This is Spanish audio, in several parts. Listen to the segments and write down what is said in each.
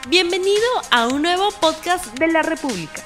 Bienvenido a un nuevo podcast de la República.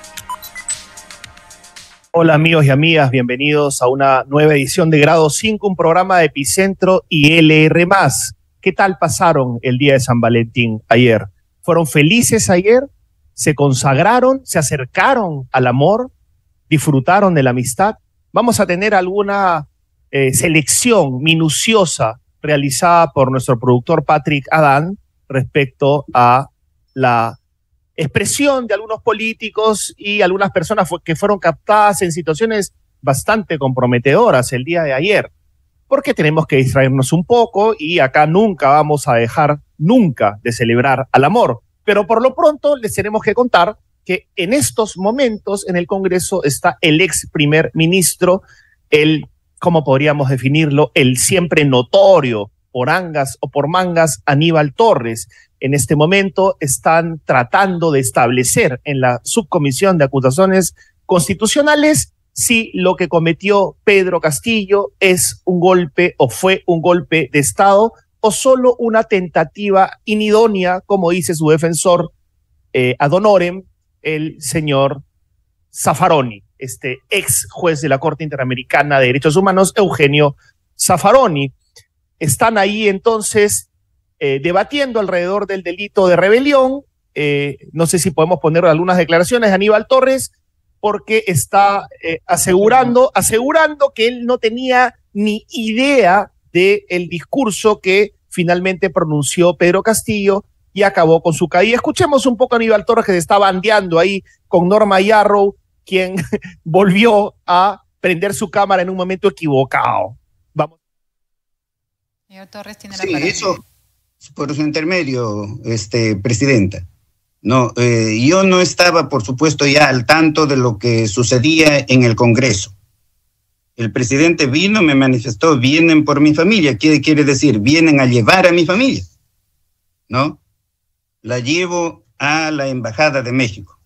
Hola amigos y amigas, bienvenidos a una nueva edición de Grado 5, un programa de Epicentro y LR+. ¿Qué tal pasaron el día de San Valentín ayer? ¿Fueron felices ayer? ¿Se consagraron? ¿Se acercaron al amor? ¿Disfrutaron de la amistad? Vamos a tener alguna selección minuciosa realizada por nuestro productor Patrick Adán respecto a la expresión de algunos políticos y algunas personas que fueron captadas en situaciones bastante comprometedoras el día de ayer, porque tenemos que distraernos un poco y acá nunca vamos a dejar nunca de celebrar al amor. Pero por lo pronto les tenemos que contar que en estos momentos en el Congreso está el ex primer ministro, ¿cómo podríamos definirlo? El siempre notorio, por angas o por mangas, Aníbal Torres. En este momento están tratando de establecer en la subcomisión de acusaciones constitucionales si lo que cometió Pedro Castillo es un golpe o fue un golpe de Estado o solo una tentativa inidónea, como dice su defensor ad honorem, el señor Zaffaroni, este ex juez de la Corte Interamericana de Derechos Humanos, Eugenio Zaffaroni. Están ahí entonces debatiendo alrededor del delito de rebelión. No sé si podemos poner algunas declaraciones de Aníbal Torres, porque está asegurando que él no tenía ni idea del discurso que finalmente pronunció Pedro Castillo y acabó con su caída. Escuchemos un poco a Aníbal Torres, que se está bandeando ahí con Norma Yarrow, quien volvió a prender su cámara en un momento equivocado. Vamos. Señor Torres tiene la palabra. Sí, eso por su intermedio, presidenta. No, yo no estaba, por supuesto, ya al tanto de lo que sucedía en el Congreso. El presidente vino, me manifestó, vienen por mi familia. ¿Qué quiere decir? Vienen a llevar a mi familia, ¿no? La llevo a la Embajada de México.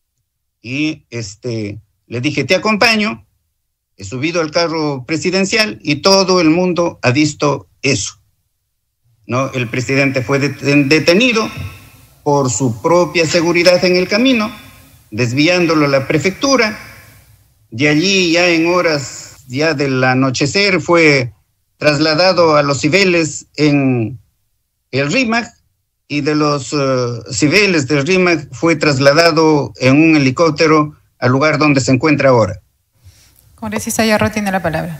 Y le dije, te acompaño. He subido al carro presidencial y todo el mundo ha visto eso, ¿no? El presidente fue detenido por su propia seguridad en el camino, desviándolo a la prefectura. De allí, ya en horas ya del anochecer, fue trasladado a los Cibeles en el RIMAC, y de los Cibeles del RIMAC fue trasladado en un helicóptero al lugar donde se encuentra ahora. Congresista Yarrow tiene la palabra.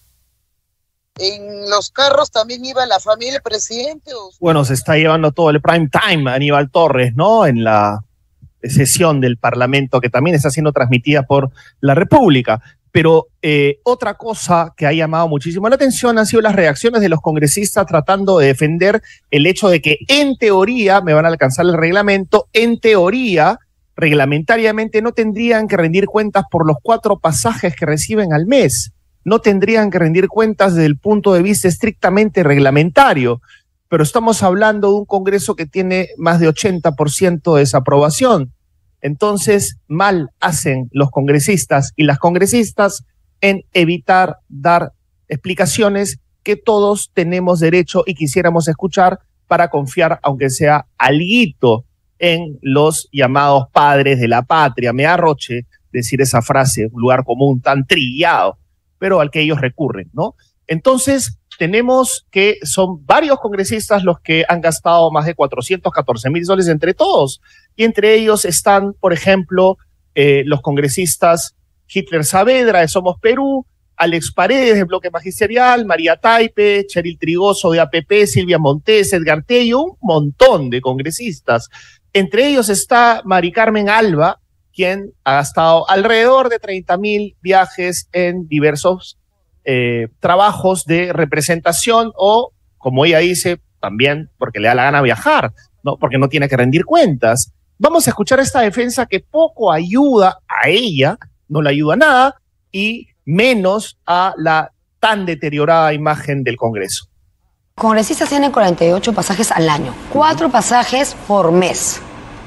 ¿En los carros también iba la familia del presidente? Bueno, se está llevando todo el prime time Aníbal Torres, ¿no? En la sesión del Parlamento, que también está siendo transmitida por la República. Pero otra cosa que ha llamado muchísimo la atención han sido las reacciones de los congresistas tratando de defender el hecho de que en teoría, me van a alcanzar el reglamento, en teoría, reglamentariamente no tendrían que rendir cuentas por los 4 pasajes que reciben al mes. No tendrían que rendir cuentas desde el punto de vista estrictamente reglamentario, pero estamos hablando de un Congreso que tiene más de 80% de desaprobación. Entonces, mal hacen los congresistas y las congresistas en evitar dar explicaciones que todos tenemos derecho y quisiéramos escuchar para confiar, aunque sea alguito, en los llamados padres de la patria. Me arroche decir esa frase, un lugar común tan trillado, pero al que ellos recurren, ¿no? Entonces, tenemos que son varios congresistas los que han gastado más de 414,000 soles entre todos, y entre ellos están, por ejemplo, los congresistas Hitler Saavedra de Somos Perú, Alex Paredes de Bloque Magisterial, María Taipe, Cheryl Trigoso de APP, Silvia Montes, Edgar Tello, un montón de congresistas. Entre ellos está Mari Carmen Alba, quien ha gastado alrededor de 30,000 viajes en diversos trabajos de representación o, como ella dice, también porque le da la gana viajar, ¿no? Porque no tiene que rendir cuentas. Vamos a escuchar esta defensa que poco ayuda a ella, no le ayuda a nada, y menos a la tan deteriorada imagen del Congreso. Congresistas tienen 48 pasajes al año, 4 pasajes por mes.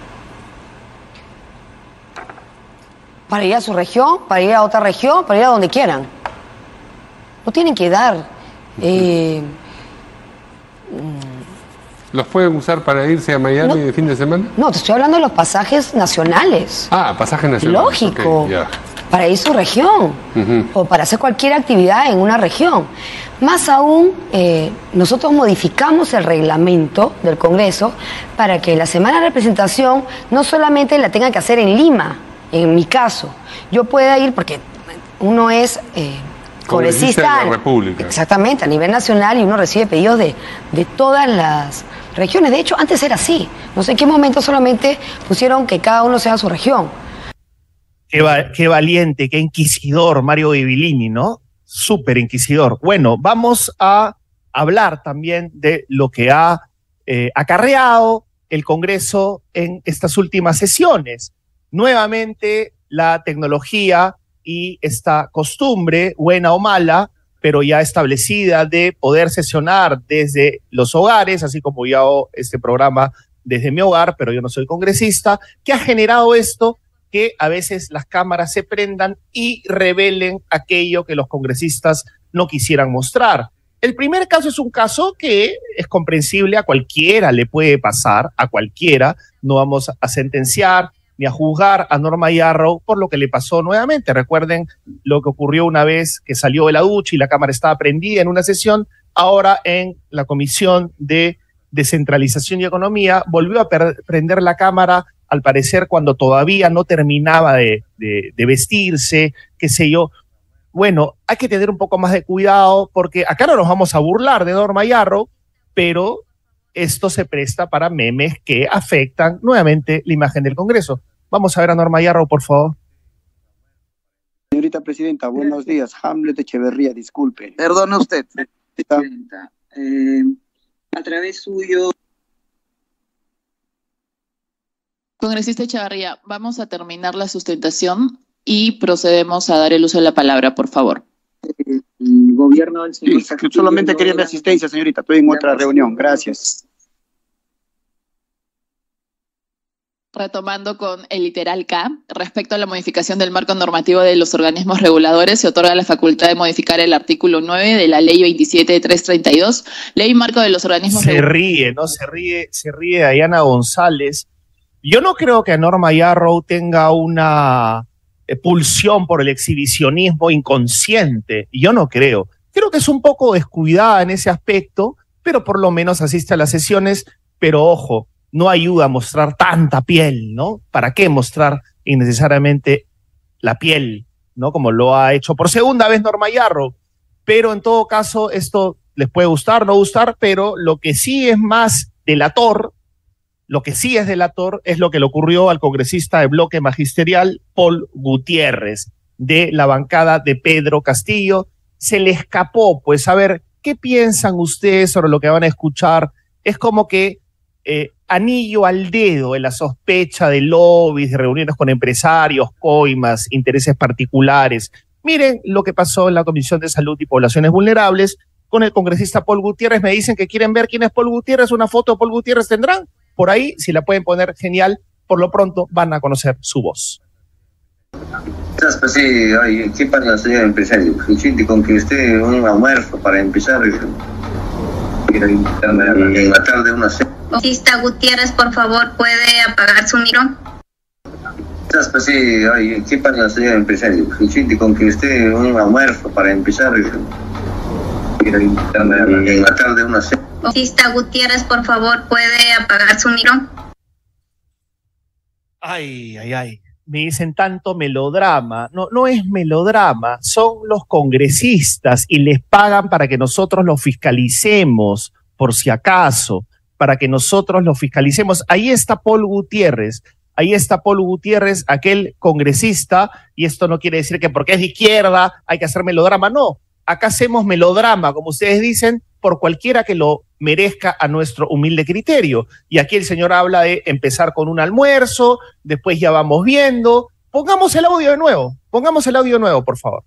Para ir a su región, para ir a otra región, para ir a donde quieran. No tienen que dar ¿Los pueden usar para irse a Miami de fin de semana? No, te estoy hablando de los pasajes nacionales. Ah, pasajes nacionales. Lógico. Okay, para ir a su región o para hacer cualquier actividad en una región. Más aún, nosotros modificamos el reglamento del Congreso para que la semana de representación no solamente la tenga que hacer en Lima, en mi caso. Yo pueda ir porque uno es congresista de la República. Exactamente, a nivel nacional, y uno recibe pedidos de todas las regiones. De hecho, antes era así. No sé en qué momento solamente pusieron que cada uno sea su región. Qué valiente, qué inquisidor Mario Bibilini, ¿no? Súper inquisidor. Bueno, vamos a hablar también de lo que ha acarreado el Congreso en estas últimas sesiones. Nuevamente, la tecnología y esta costumbre, buena o mala, pero ya establecida, de poder sesionar desde los hogares, así como yo hago este programa desde mi hogar, pero yo no soy congresista, que ha generado esto, que a veces las cámaras se prendan y revelen aquello que los congresistas no quisieran mostrar. El primer caso es un caso que es comprensible, a cualquiera le puede pasar, a cualquiera. No vamos a sentenciar ni a juzgar a Norma Yarrow por lo que le pasó nuevamente. Recuerden lo que ocurrió una vez que salió de la ducha y la cámara estaba prendida en una sesión. Ahora en la Comisión de Descentralización y Economía volvió a prender la cámara, al parecer cuando todavía no terminaba de vestirse, qué sé yo. Bueno, hay que tener un poco más de cuidado porque acá no nos vamos a burlar de Norma Yarrow, pero esto se presta para memes que afectan nuevamente la imagen del Congreso. Vamos a ver a Norma Yarrow, por favor. Señorita Presidenta, buenos días. Hamlet Echeverría, disculpe. Perdone usted. Presidenta, a través suyo... Congresista Echeverría, vamos a terminar la sustentación y procedemos a dar el uso de la palabra, por favor. Gobierno del señor Castillo, solamente quería mi asistencia, señorita. Estoy en otra reunión. Gracias. Retomando con el literal K, respecto a la modificación del marco normativo de los organismos reguladores, se otorga la facultad de modificar el artículo 9 de la Ley 27.332, Ley Marco de los Organismos Reguladores. Se ríe Diana González. Yo no creo que Norma Yarrow tenga una pulsión por el exhibicionismo inconsciente. Yo no creo. Creo que es un poco descuidada en ese aspecto, pero por lo menos asiste a las sesiones. Pero ojo, no ayuda a mostrar tanta piel, ¿no? ¿Para qué mostrar innecesariamente la piel, ¿no? Como lo ha hecho por segunda vez Norma Yarrow. Pero en todo caso, esto les puede gustar, no gustar, pero lo que sí es más delator, es lo que le ocurrió al congresista de Bloque Magisterial, Paul Gutiérrez, de la bancada de Pedro Castillo. Se le escapó, pues, a ver, ¿qué piensan ustedes sobre lo que van a escuchar? Es como que anillo al dedo en la sospecha de lobbies, de reuniones con empresarios, coimas, intereses particulares. Miren lo que pasó en la Comisión de Salud y Poblaciones Vulnerables con el congresista Paul Gutiérrez. Me dicen que quieren ver quién es Paul Gutiérrez, una foto de Paul Gutiérrez tendrán. Por ahí, si la pueden poner, genial. Por lo pronto van a conocer su voz. Pues sí, ¿qué pasa, señor empresario? Con que usted un almuerzo para empezar en la tarde una cena. Congresista Gutiérrez, por favor, ¿puede apagar su micro? Pues sí, ¿qué pasa, señor empresario? Con que usted un almuerzo para empezar en la tarde una cena. Congresista Gutiérrez, por favor, ¿puede apagar su micro? Ay. Me dicen tanto melodrama. No es melodrama, son los congresistas y les pagan para que nosotros los fiscalicemos, por si acaso, para que nosotros los fiscalicemos. Ahí está Paul Gutiérrez, aquel congresista, y esto no quiere decir que porque es de izquierda hay que hacer melodrama, no. Acá hacemos melodrama, como ustedes dicen, por cualquiera que lo merezca a nuestro humilde criterio. Y aquí el señor habla de empezar con un almuerzo, después ya vamos viendo. Pongamos el audio de nuevo, por favor.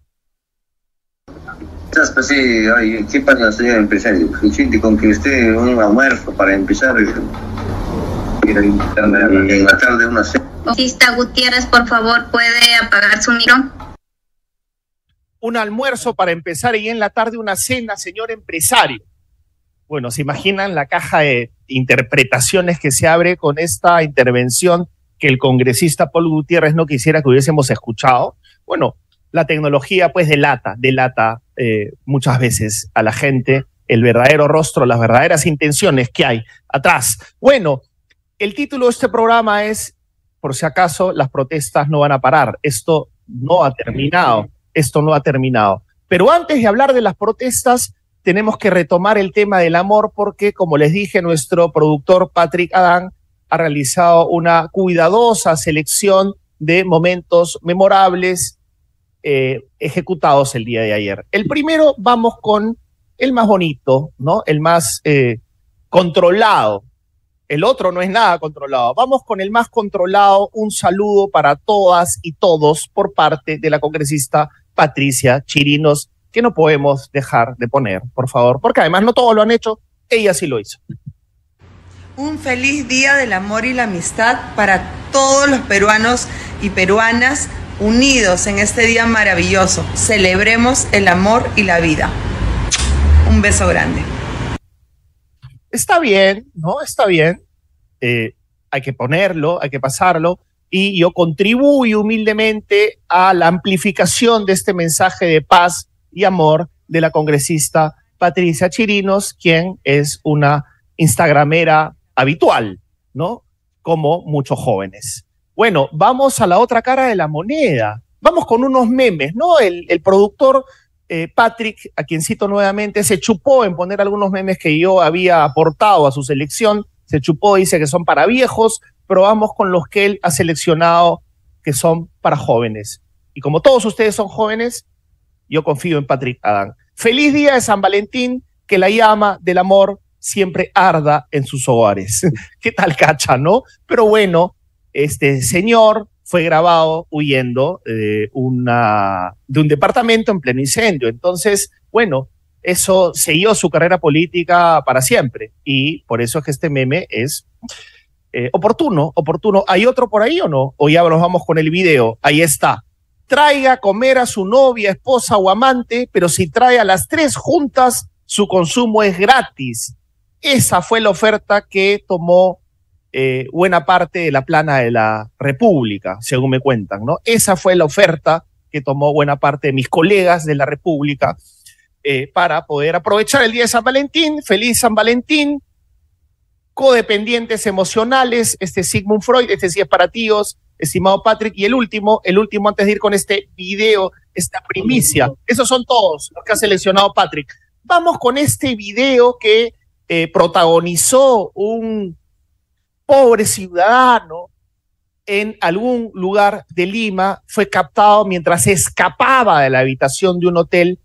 Pues sí, ¿qué pasa, señor empresario? Con que usted un almuerzo para empezar en la tarde una cena. Congresista Gutiérrez, por favor, ¿puede apagar su micro? Un almuerzo para empezar y en la tarde una cena, señor empresario. Bueno, ¿se imaginan la caja de interpretaciones que se abre con esta intervención que el congresista Paul Gutiérrez no quisiera que hubiésemos escuchado. Bueno, la tecnología pues delata muchas veces a la gente el verdadero rostro, las verdaderas intenciones que hay atrás. Bueno, el título de este programa es, por si acaso, las protestas no van a parar. Esto no ha terminado. Pero antes de hablar de las protestas, tenemos que retomar el tema del amor porque, como les dije, nuestro productor Patrick Adán ha realizado una cuidadosa selección de momentos memorables ejecutados el día de ayer. El primero, vamos con el más bonito, ¿no? El más controlado. El otro no es nada controlado. Vamos con el más controlado. Un saludo para todas y todos por parte de la congresista Patricia Chirinos, que no podemos dejar de poner, por favor, porque además no todos lo han hecho, ella sí lo hizo. Un feliz día del amor y la amistad para todos los peruanos y peruanas unidos en este día maravilloso. Celebremos el amor y la vida. Un beso grande. Está bien, ¿no? Está bien. Hay que ponerlo, hay que pasarlo. Y yo contribuyo humildemente a la amplificación de este mensaje de paz y amor de la congresista Patricia Chirinos, quien es una instagramera habitual, ¿no? Como muchos jóvenes. Bueno, vamos a la otra cara de la moneda. Vamos con unos memes, ¿no? El productor Patrick, a quien cito nuevamente, se chupó en poner algunos memes que yo había aportado a su selección. Se chupó, dice que son para viejos, pero vamos con los que él ha seleccionado que son para jóvenes. Y como todos ustedes son jóvenes, yo confío en Patrick Adán. Feliz día de San Valentín, que la llama del amor siempre arda en sus hogares. ¿Qué tal, cacha, no? Pero bueno, este señor fue grabado huyendo de un departamento en pleno incendio. Entonces, bueno, eso selló su carrera política para siempre. Y por eso es que este meme es oportuno. ¿Hay otro por ahí o no? O ya nos vamos con el video. Ahí está. Traiga a comer a su novia, esposa o amante, pero si trae a las 3 juntas, su consumo es gratis. Esa fue la oferta que tomó buena parte de la plana de la República, según me cuentan, ¿no? Esa fue la oferta que tomó buena parte de mis colegas de la República para poder aprovechar el día de San Valentín. Feliz San Valentín. Codependientes emocionales, este Sigmund Freud, este sí es para tíos, estimado Patrick. Y el último antes de ir con este video, esta primicia. Esos son todos los que ha seleccionado Patrick. Vamos con este video que protagonizó un pobre ciudadano en algún lugar de Lima. Fue captado mientras escapaba de la habitación de un hotel,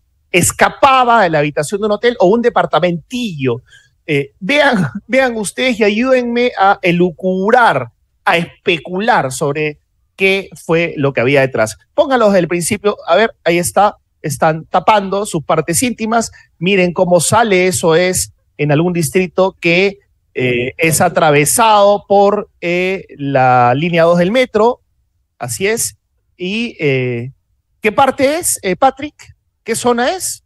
o un departamentillo. Vean ustedes y ayúdenme a elucubrar, a especular sobre qué fue lo que había detrás. Pónganlos desde el principio. A ver, ahí está. Están tapando sus partes íntimas. Miren cómo sale. Eso es en algún distrito que es atravesado por la línea 2 del metro. Así es. ¿Y qué parte es, Patrick? ¿Qué zona es?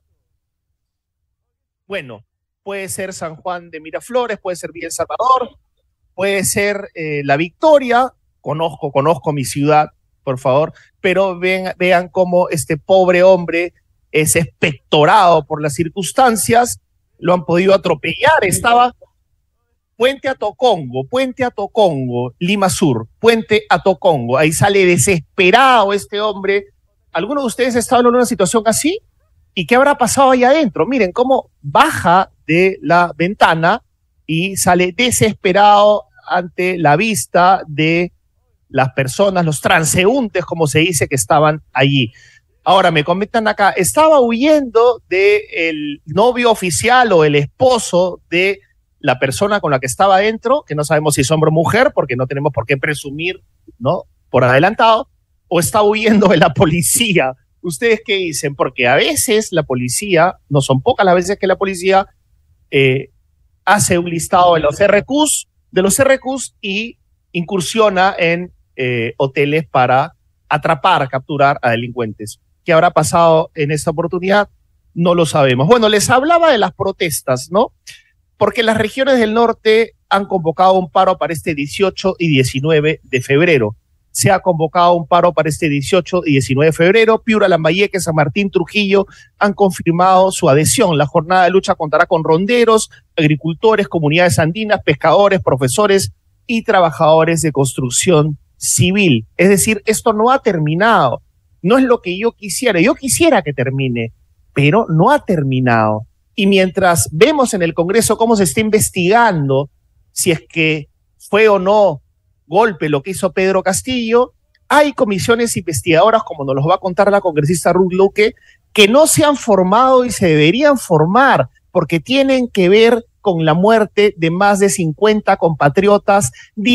Bueno, puede ser San Juan de Miraflores, puede ser Villa El Salvador, puede ser La Victoria. Conozco mi ciudad, por favor, pero vean cómo este pobre hombre es expectorado por las circunstancias. Lo han podido atropellar. Estaba Puente a Tocongo, Lima Sur, Puente a Tocongo. Ahí sale desesperado este hombre. ¿Alguno de ustedes ha estado en una situación así? ¿Y qué habrá pasado ahí adentro? Miren cómo baja de la ventana y sale desesperado ante la vista de las personas, los transeúntes, como se dice, que estaban allí. Ahora me comentan acá, estaba huyendo del novio oficial o el esposo de la persona con la que estaba adentro, que no sabemos si es hombre o mujer, porque no tenemos por qué presumir, ¿no?, por adelantado, o está huyendo de la policía. ¿Ustedes qué dicen? Porque a veces la policía, no son pocas las veces que la policía hace un listado de los RQs y incursiona en hoteles para atrapar, capturar a delincuentes. ¿Qué habrá pasado en esta oportunidad? No lo sabemos. Bueno, les hablaba de las protestas, ¿no? porque las regiones del norte han convocado un paro para este 18 y 19 de febrero. Se ha convocado un paro para este 18 y 19 de febrero. Piura, Lambayeque, San Martín, Trujillo han confirmado su adhesión. La jornada de lucha contará con ronderos, agricultores, comunidades andinas, pescadores, profesores y trabajadores de construcción civil. Es decir, esto no ha terminado. No es lo que yo quisiera. Yo quisiera que termine, pero no ha terminado. Y mientras vemos en el Congreso cómo se está investigando si es que fue o no golpe lo que hizo Pedro Castillo, hay comisiones investigadoras, como nos los va a contar la congresista Ruth Luque, que no se han formado y se deberían formar, porque tienen que ver con la muerte de más de 50 compatriotas,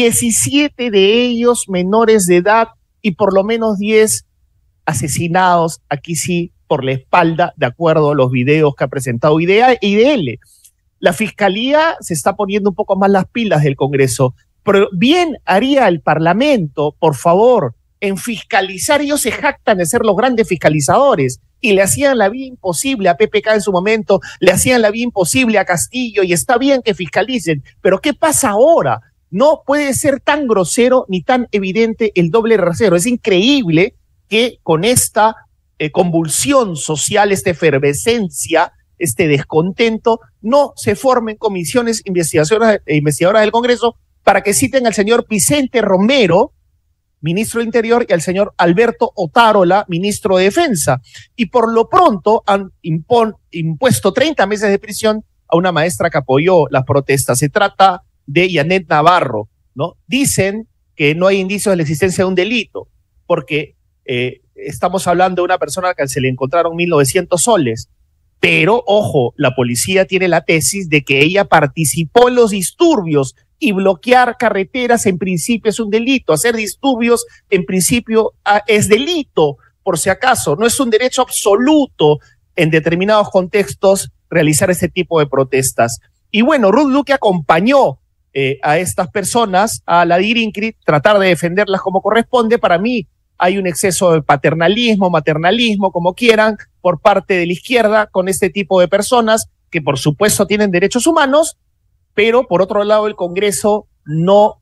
17 de ellos menores de edad y por lo menos 10 asesinados, aquí sí, por la espalda, de acuerdo a los videos que ha presentado IDL. La Fiscalía se está poniendo un poco más las pilas del Congreso, pero bien haría el Parlamento, por favor, en fiscalizar. Ellos se jactan de ser los grandes fiscalizadores y le hacían la vida imposible a PPK en su momento, le hacían la vida imposible a Castillo, y está bien que fiscalicen, pero ¿qué pasa ahora? No puede ser tan grosero ni tan evidente el doble rasero. Es increíble que con esta convulsión social, esta efervescencia, este descontento, no se formen comisiones investigadoras del Congreso para que citen al señor Vicente Romero, ministro de Interior, y al señor Alberto Otárola, ministro de Defensa. Y por lo pronto han impuesto 30 meses de prisión a una maestra que apoyó las protestas. Se trata de Yanet Navarro, ¿no? Dicen que no hay indicios de la existencia de un delito, porque estamos hablando de una persona que se le encontraron 1.900 soles. Pero, ojo, la policía tiene la tesis de que ella participó en los disturbios, y bloquear carreteras en principio es un delito. Hacer disturbios en principio es delito, por si acaso. No es un derecho absoluto en determinados contextos realizar este tipo de protestas. Y bueno, Ruth Luque acompañó a estas personas, a la DIRINCRI, tratar de defenderlas como corresponde. Para mí hay un exceso de paternalismo, maternalismo, como quieran, por parte de la izquierda con este tipo de personas que por supuesto tienen derechos humanos, pero por otro lado el Congreso no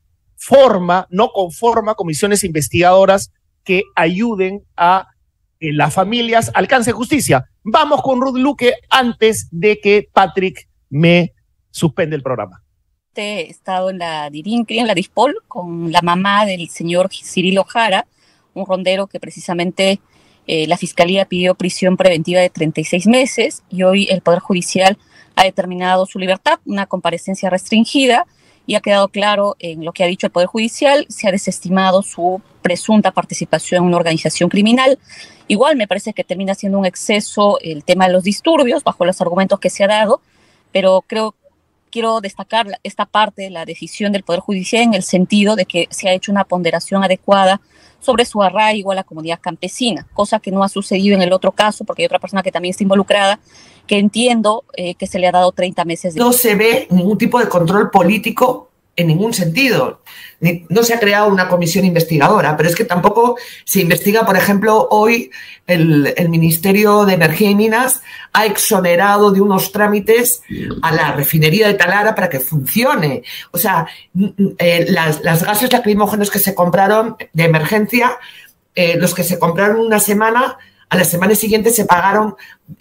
conforma comisiones investigadoras que ayuden a que las familias alcancen justicia. Vamos con Ruth Luque antes de que Patrick me suspende el programa. He estado en la DIRINCRI, en la DISPOL, con la mamá del señor Cirilo Jara, un rondero que precisamente la Fiscalía pidió prisión preventiva de 36 meses y hoy el Poder Judicial ha determinado su libertad, una comparecencia restringida, y ha quedado claro en lo que ha dicho el Poder Judicial, se ha desestimado su presunta participación en una organización criminal. Igual me parece que termina siendo un exceso el tema de los disturbios, bajo los argumentos que se ha dado, pero quiero destacar esta parte de la decisión del Poder Judicial en el sentido de que se ha hecho una ponderación adecuada sobre su arraigo a la comunidad campesina, cosa que no ha sucedido en el otro caso, porque hay otra persona que también está involucrada, que entiendo que se le ha dado 30 meses de... No se ve ningún tipo de control político en ningún sentido. No se ha creado una comisión investigadora, pero es que tampoco se investiga, por ejemplo, hoy el Ministerio de Energía y Minas ha exonerado de unos trámites a la refinería de Talara para que funcione. O sea, las gases lacrimógenos que se compraron de emergencia, los que se compraron una semana, a la semana siguiente se pagaron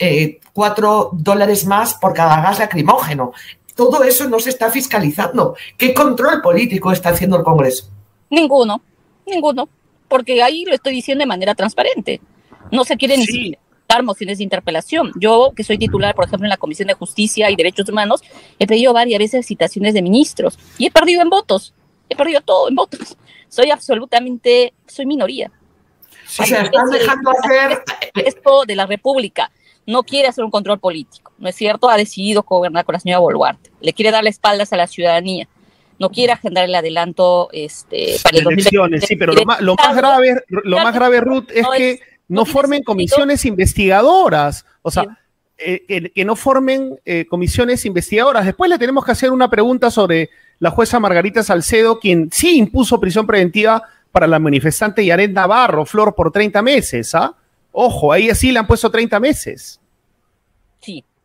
$4 más por cada gas lacrimógeno. Todo eso no se está fiscalizando. ¿Qué control político está haciendo el Congreso? Ninguno, porque ahí lo estoy diciendo de manera transparente. No se quieren ni siquiera dar mociones de interpelación. Yo, que soy titular, por ejemplo, en la Comisión de Justicia y Derechos Humanos, he pedido varias veces citaciones de ministros y he perdido en votos. He perdido todo en votos. Soy minoría. O sea, están dejando hacer... Esto de la República no quiere hacer un control político, ¿no es cierto? Ha decidido gobernar con la señora Boluarte. Le quiere dar las espaldas a la ciudadanía. No quiere agendar el adelanto para el 2020. Sí, pero lo más grave, Ruth, es que no formen comisiones investigadoras. O sea, que no formen comisiones investigadoras. Después le tenemos que hacer una pregunta sobre la jueza Margarita Salcedo, quien sí impuso prisión preventiva para la manifestante Yanet Navarro, Flor, por 30 meses, ¿ah? Ojo, ahí sí le han puesto 30 meses.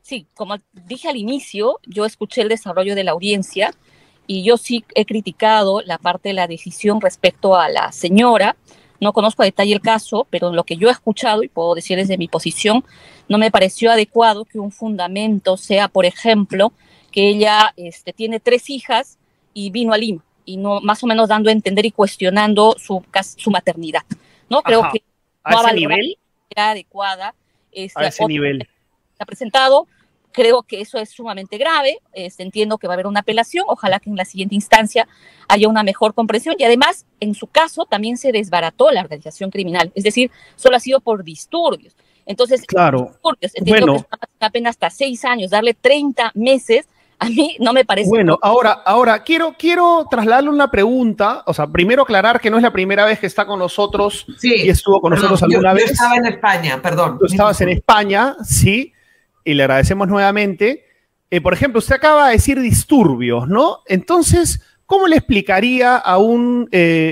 Sí, como dije al inicio, yo escuché el desarrollo de la audiencia y yo sí he criticado la parte de la decisión respecto a la señora. No conozco a detalle el caso, pero lo que yo he escuchado, y puedo decir desde mi posición, no me pareció adecuado que un fundamento sea, por ejemplo, que ella tiene 3 hijas y vino a Lima, y no más o menos dando a entender y cuestionando su maternidad. No creo que no ¿A ese nivel? Era adecuada. A ese nivel. Está presentado. Creo que eso es sumamente grave. Entiendo que va a haber una apelación. Ojalá que en la siguiente instancia haya una mejor comprensión. Y además, en su caso, también se desbarató la organización criminal. Es decir, solo ha sido por disturbios. Entonces, claro. Entiendo que apenas hasta 6 años, darle 30 meses, a mí no me parece. Bueno, ahora quiero trasladarle una pregunta. O sea, primero aclarar que no es la primera vez que está con nosotros y estuvo con nosotros alguna vez. Yo estaba en España, perdón. Tú estabas en España, sí. Y le agradecemos nuevamente. Por ejemplo, usted acaba de decir disturbios, ¿no? Entonces, ¿cómo le explicaría a una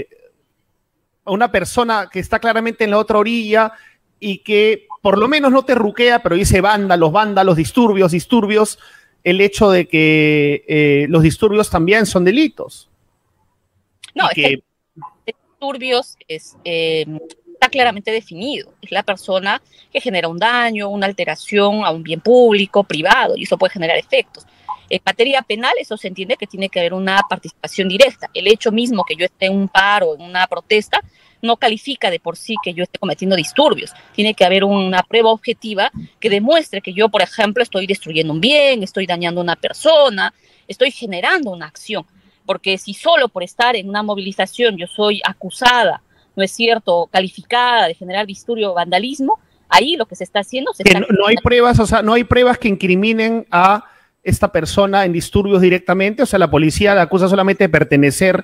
persona que está claramente en la otra orilla y que por lo menos no te ruquea, pero dice vándalos, disturbios, el hecho de que los disturbios también son delitos? No, es que disturbios está claramente definido. Es la persona que genera un daño, una alteración a un bien público, privado, y eso puede generar efectos. En materia penal, eso se entiende que tiene que haber una participación directa. El hecho mismo que yo esté en un paro, en una protesta, no califica de por sí que yo esté cometiendo disturbios. Tiene que haber una prueba objetiva que demuestre que yo, por ejemplo, estoy destruyendo un bien, estoy dañando a una persona, estoy generando una acción. Porque si solo por estar en una movilización yo soy acusada, no es cierto, calificada de generar disturbio o vandalismo, ahí lo que se está haciendo... No hay pruebas, o sea, no hay pruebas que incriminen a esta persona en disturbios directamente. O sea, la policía la acusa solamente de pertenecer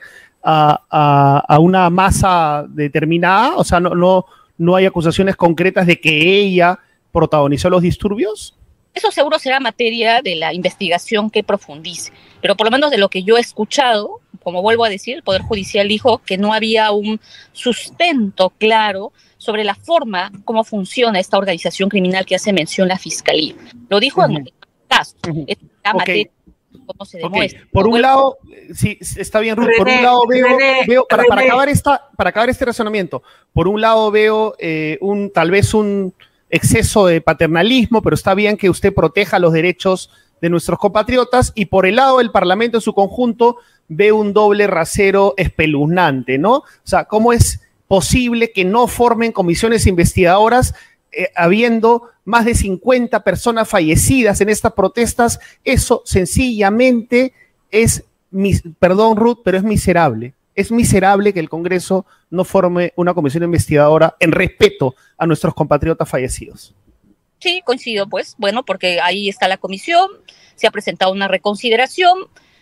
a una masa determinada. O sea, no hay acusaciones concretas de que ella protagonizó los disturbios. Eso seguro será materia de la investigación que profundice, pero por lo menos de lo que yo he escuchado, como vuelvo a decir, el Poder Judicial dijo que no había un sustento claro sobre la forma, cómo funciona esta organización criminal que hace mención la Fiscalía. Lo dijo en el caso. Es la materia, cómo se demuestra. Por un lado, sí, está bien, Ruth. Por un lado veo para acabar este razonamiento, por un lado veo tal vez un exceso de paternalismo, pero está bien que usted proteja los derechos de nuestros compatriotas, y por el lado del Parlamento en su conjunto ve un doble rasero espeluznante, ¿no? O sea, ¿cómo es posible que no formen comisiones investigadoras habiendo más de 50 personas fallecidas en estas protestas? Eso sencillamente es, perdón Ruth, pero es miserable. Es miserable que el Congreso no forme una comisión investigadora en respeto a nuestros compatriotas fallecidos. Sí, coincido, pues, bueno, porque ahí está la comisión, se ha presentado una reconsideración,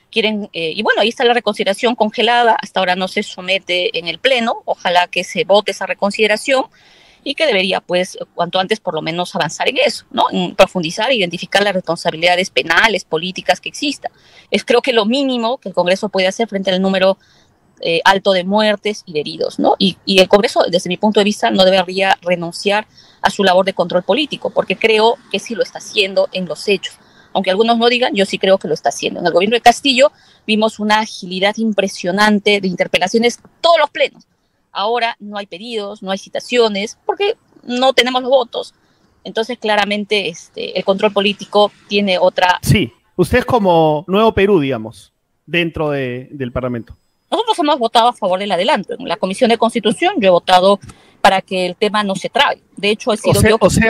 y bueno, ahí está la reconsideración congelada, hasta ahora no se somete en el Pleno, ojalá que se vote esa reconsideración y que debería, pues, cuanto antes por lo menos avanzar en eso, ¿no? En profundizar, identificar las responsabilidades penales, políticas que existan. Es creo que lo mínimo que el Congreso puede hacer frente al número alto de muertes y de heridos, ¿no? Y el Congreso, desde mi punto de vista, no debería renunciar a su labor de control político, porque creo que sí lo está haciendo en los hechos. Aunque algunos no digan, yo sí creo que lo está haciendo. En el gobierno de Castillo vimos una agilidad impresionante de interpelaciones, todos los plenos. Ahora no hay pedidos, no hay citaciones, porque no tenemos los votos. Entonces, claramente, el control político tiene otra... Sí, usted es como Nuevo Perú, digamos, dentro del Parlamento. Nosotros hemos votado a favor del adelanto. En la Comisión de Constitución yo he votado para que el tema no se trabe. De hecho, he sido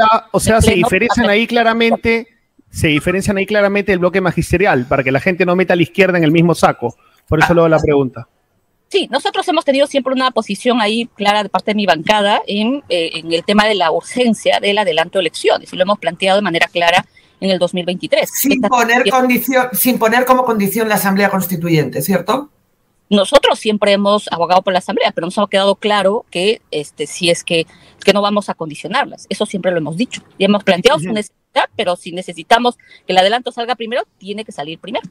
se diferencian ahí claramente el bloque magisterial, para que la gente no meta a la izquierda en el mismo saco. Por eso luego la pregunta. Sí, nosotros hemos tenido siempre una posición ahí clara de parte de mi bancada en el tema de la urgencia del adelanto de elecciones, y lo hemos planteado de manera clara en el 2023. Sin poner como condición la Asamblea Constituyente, ¿cierto? Nosotros siempre hemos abogado por la Asamblea, pero nos ha quedado claro que si es que no vamos a condicionarlas. Eso siempre lo hemos dicho. Y hemos planteado su necesidad, pero si necesitamos que el adelanto salga primero, tiene que salir primero.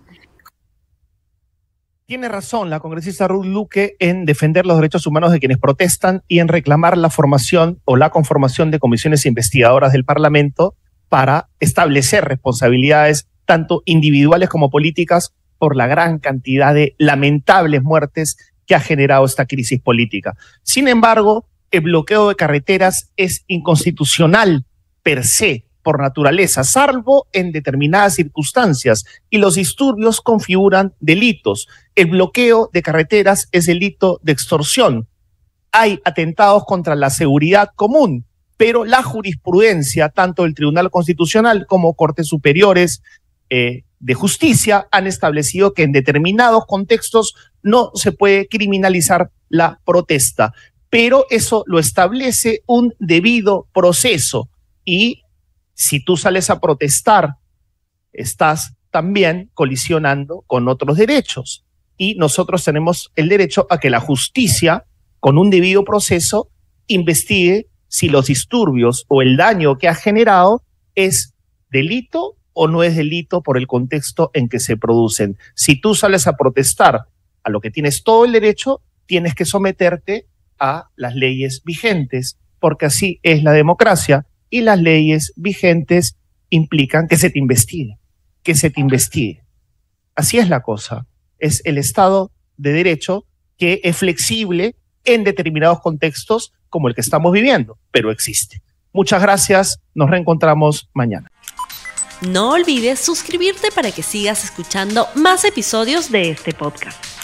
Tiene razón la congresista Ruth Luque en defender los derechos humanos de quienes protestan y en reclamar la formación o la conformación de comisiones investigadoras del Parlamento para establecer responsabilidades tanto individuales como políticas por la gran cantidad de lamentables muertes que ha generado esta crisis política. Sin embargo, el bloqueo de carreteras es inconstitucional per se, por naturaleza, salvo en determinadas circunstancias, y los disturbios configuran delitos. El bloqueo de carreteras es delito de extorsión. Hay atentados contra la seguridad común, pero la jurisprudencia, tanto del Tribunal Constitucional como Cortes Superiores de Justicia, han establecido que en determinados contextos no se puede criminalizar la protesta, pero eso lo establece un debido proceso, y si tú sales a protestar, estás también colisionando con otros derechos, y nosotros tenemos el derecho a que la justicia, con un debido proceso, investigue si los disturbios o el daño que ha generado es delito o no es delito por el contexto en que se producen. Si tú sales a protestar, a lo que tienes todo el derecho, tienes que someterte a las leyes vigentes, porque así es la democracia, y las leyes vigentes implican que se te investigue, que se te investigue. Así es la cosa. Es el Estado de Derecho que es flexible en determinados contextos como el que estamos viviendo, pero existe. Muchas gracias, nos reencontramos mañana. No olvides suscribirte para que sigas escuchando más episodios de este podcast.